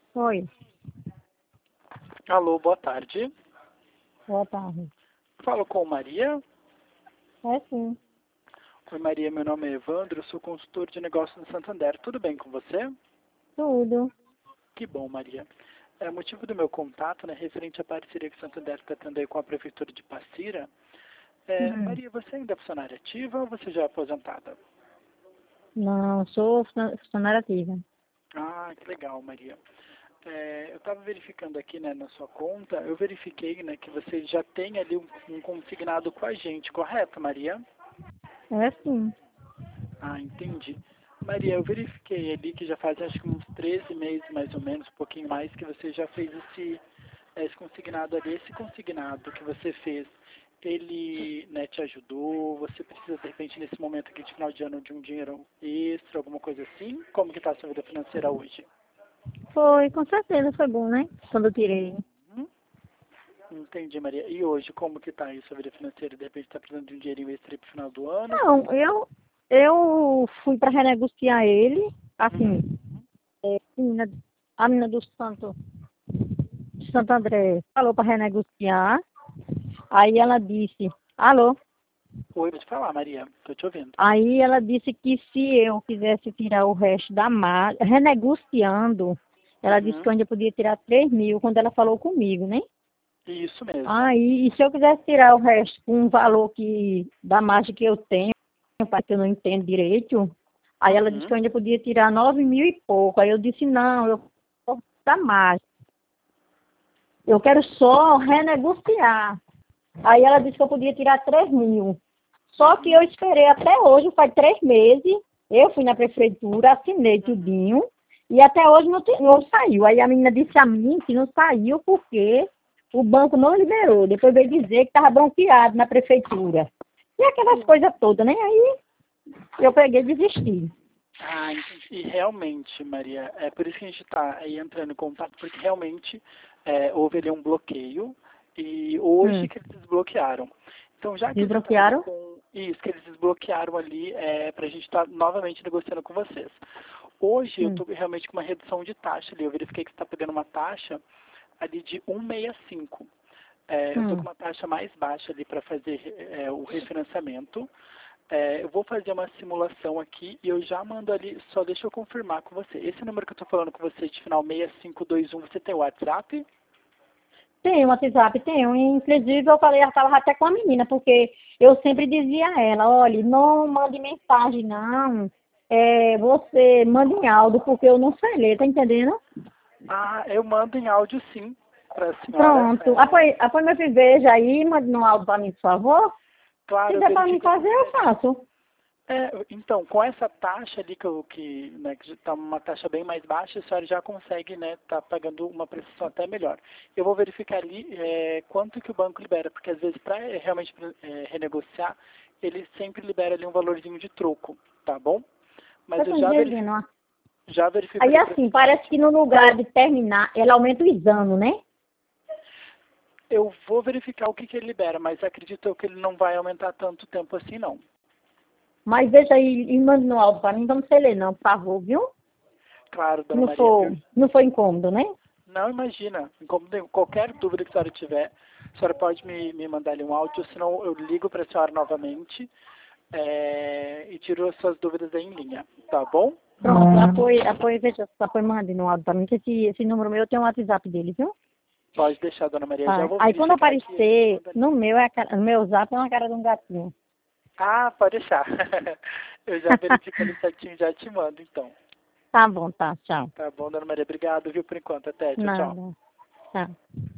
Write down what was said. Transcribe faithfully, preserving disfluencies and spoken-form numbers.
Oi, Alô, boa tarde. boa tarde. Falo com Maria. É sim, Oi, Maria, meu nome é Evandro, eu sou consultor de negócios no Santander. Tudo bem com você? tudo. Que bom, Maria. É, o motivo do meu contato, né, referente à parceria que o Santander está tendo aí com a Prefeitura de Passira. É, Hum. Maria, você ainda é funcionária ativa ou você já é aposentada? Não, sou fun- funcionária ativa. Ah, que legal, Maria. É, eu estava verificando aqui, né, na sua conta, eu verifiquei, né, que você já tem ali um, um consignado com a gente, correto, Maria? É sim. Ah, entendi. Maria, eu verifiquei ali que já faz acho que uns treze meses, mais ou menos, um pouquinho mais, que você já fez esse, esse consignado ali. Esse consignado que você fez, ele, né, te ajudou? Você precisa, de repente, nesse momento aqui de final de ano, de um dinheiro extra, alguma coisa assim? Como que está a sua vida financeira hoje? Foi, com certeza foi bom, né? Quando eu tirei. Hum? Entendi, Maria. E hoje, como que está aí a sua vida financeira? De repente está precisando de um dinheirinho extra para o final do ano? Não, eu, eu fui para renegociar ele, Uhum. assim, é, a menina, a menina do Santo, de Santo André falou para renegociar, aí ela disse, alô? Oi, pode falar, Maria. Estou te ouvindo. Aí ela disse que se eu quisesse tirar o resto da margem, renegociando, ela disse que eu Uhum. ainda podia tirar três mil quando ela falou comigo, né? Isso mesmo. Aí, e se eu quisesse tirar o resto com um valor que, da margem que eu tenho, para que eu não entendo direito, aí ela disse que Uhum. eu ainda podia tirar nove mil e pouco. Aí eu disse, não, eu vou dar mais. Eu quero só renegociar. Aí ela disse que eu podia tirar três mil. Só que eu Uhum. esperei até hoje, faz três meses. Eu fui na prefeitura, assinei Uhum. tudinho. E até hoje não, te- não saiu. Aí a menina disse a mim que não saiu porque o banco não liberou. Depois veio dizer que estava bloqueado na prefeitura. E aquelas coisas todas, né? Aí eu peguei e desisti. Ah, entendi. E realmente, Maria, é por isso que a gente está aí entrando em contato, porque realmente é, houve ali um bloqueio e hoje Hum. que eles desbloquearam. Então, já que você está ali Desbloquearam? com isso, que eles desbloquearam ali, é, para a gente estar novamente negociando com vocês. Hoje eu Hum. estou realmente com uma redução de taxa ali. Eu verifiquei que você está pagando uma taxa ali de cento e sessenta e cinco. É, eu estou com Hum. uma taxa mais baixa ali para fazer é, o refinanciamento. É, eu vou fazer uma simulação aqui e eu já mando ali, só deixa eu confirmar com você. Esse número que eu estou falando com você de final seis cinco dois um, você tem o WhatsApp? Tem um WhatsApp, tenho. Inclusive, eu falei, eu falava até com a menina, porque eu sempre dizia a ela, olha, não mande mensagem, não. É, você manda em áudio, porque eu não sei ler, tá entendendo? Ah, eu mando em áudio sim para a senhora. Pronto. É, Apoie, apoie meu filho, veja aí, mande no áudio para mim, por favor. Se claro, eu der para mim verifico fazer, aqui eu certinho. faço. É, então, com essa taxa ali que, eu, que, né, que está uma taxa bem mais baixa, a senhora já consegue estar né, tá pagando uma prestação até melhor. Eu vou verificar ali é, quanto que o banco libera, porque às vezes para realmente é, renegociar, ele sempre libera ali um valorzinho de troco, tá bom? Mas Eu eu tô já verifico, entendendo, ó. já verifico Aí, ali para a assim, senhora. parece que no lugar de terminar, ela aumenta os anos, né? Eu vou verificar o que, que ele libera, mas acredito eu que ele não vai aumentar tanto tempo assim, não. Mas veja aí e mande no áudio para mim, não sei ler não, por favor, viu? Claro, Se dona não Maria, eu for, não for incômodo, né? não imagina. Como tem qualquer dúvida que a senhora tiver, a senhora pode me, me mandar ali um áudio, senão eu ligo para a senhora novamente é, e tiro as suas dúvidas aí em linha, tá bom? Pronto, apoie, apoie, veja, apoie, mande no áudio para mim, que esse, esse número meu, eu tenho o WhatsApp dele, viu? Pode deixar, dona Maria. Já Tá. vou Aí quando verificar aqui e a gente aparecer, manda ali. no meu, é a cara, no meu zap é uma cara de um gatinho. Ah, pode deixar. Eu já verifico ali certinho e já te mando, então. Tá bom, tá, tchau. Tá bom, dona Maria. Obrigado, viu, por enquanto. Até. Tchau, tchau. Nada, tchau.